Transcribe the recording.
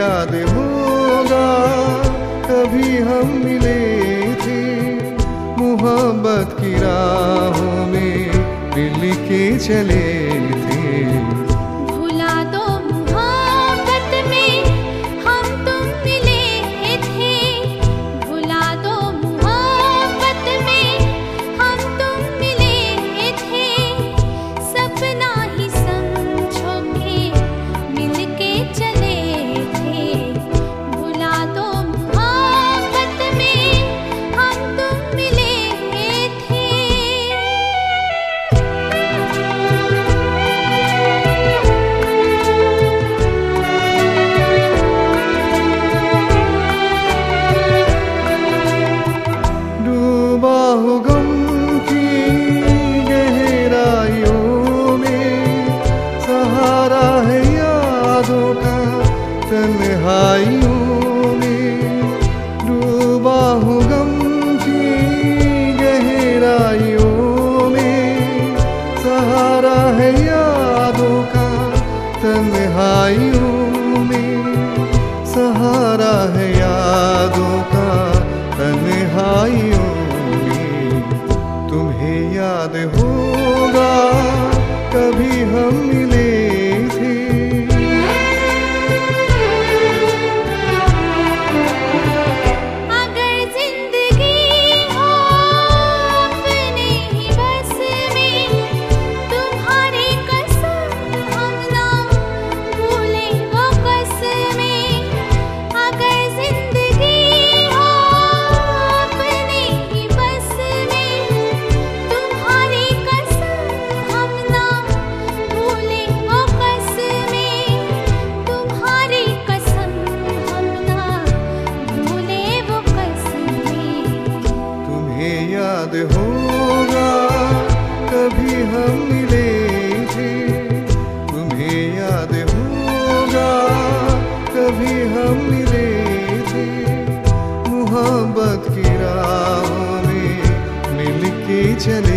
याद होगा कभी हम मिले थे, मोहब्बत की राहों में मिल के चले थे। भुला दो मोहब्बत में हम तुम मिले थे, भुला दो मोहब्बत में हम तुम मिले थे। सपना ही समझो के मिल के चले थे। भुला दो मोहब्बत में हम तुम मिले थे। डूबा हूँ गम की गहराइयों में, सहारा है यादों का तन्हाइयों में। डूबा हूँ गम की गहराइयों में, सहारा है यादों का तन्हाइयों में। सहारा है यादों का तन्हाइयों में। तुम्हें याद होगा कभी हम मिले थे। अगर जिंदगी हो अपने ही बस में, तुम्हारी कसम हम ना भूले वो कसमें। अगर जिंदगी हो अपने ही बस में, तुम्हारी कसम हम ना भूले वो कसमें। तुम्हारी कसम हम ना भूले वो कसमें। तुम्हें याद होगा कभी हम मिले थे। तुम्हें याद होगा कभी हम मिले थे, मोहब्बत की राहों में मिल के चले